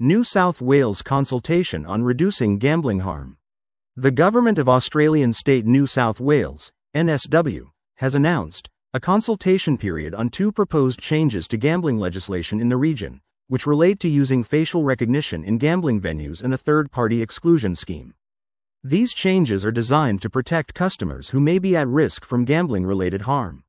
New South Wales consultation on reducing gambling harm. The Government of Australian State New South Wales, NSW, has announced a consultation period on two proposed changes to gambling legislation in the region, which relate to using facial recognition in gambling venues and a third-party exclusion scheme. These changes are designed to protect customers who may be at risk from gambling-related harm.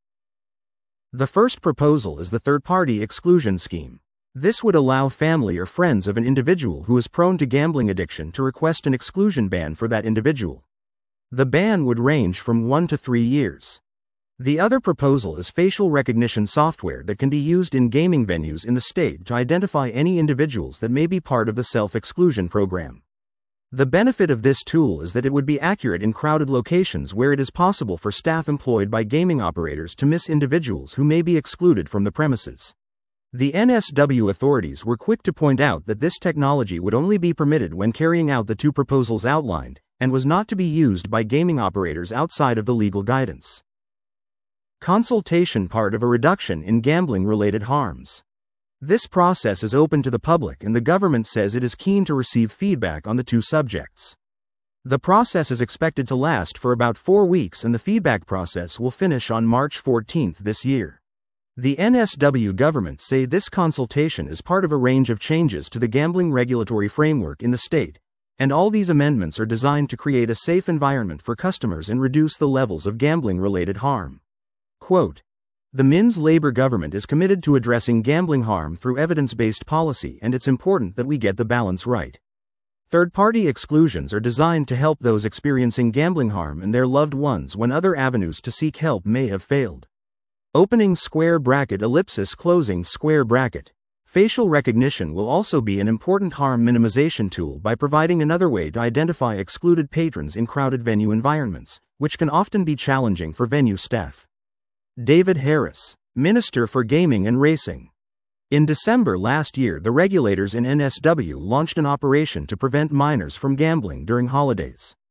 The first proposal is the third-party exclusion scheme. This would allow family or friends of an individual who is prone to gambling addiction to request an exclusion ban for that individual. The ban would range from 1 to 3 years. The other proposal is facial recognition software that can be used in gaming venues in the state to identify any individuals that may be part of the self-exclusion program. The benefit of this tool is that it would be accurate in crowded locations where it is possible for staff employed by gaming operators to miss individuals who may be excluded from the premises. The NSW authorities were quick to point out that this technology would only be permitted when carrying out the two proposals outlined, and was not to be used by gaming operators outside of the legal guidance. Consultation part of a reduction in gambling-related harms. This process is open to the public and the government says it is keen to receive feedback on the two subjects. The process is expected to last for about 4 weeks and the feedback process will finish on March 14 this year. The NSW government say this consultation is part of a range of changes to the gambling regulatory framework in the state, and all these amendments are designed to create a safe environment for customers and reduce the levels of gambling-related harm. Quote, "The MIN's Labour government is committed to addressing gambling harm through evidence-based policy and it's important that we get the balance right. Third-party exclusions are designed to help those experiencing gambling harm and their loved ones when other avenues to seek help may have failed. Opening square bracket ellipsis closing square bracket. Facial recognition will also be an important harm minimization tool by providing another way to identify excluded patrons in crowded venue environments, which can often be challenging for venue staff." David Harris, Minister for Gaming and Racing. In December last year, the regulators in NSW launched an operation to prevent minors from gambling during holidays.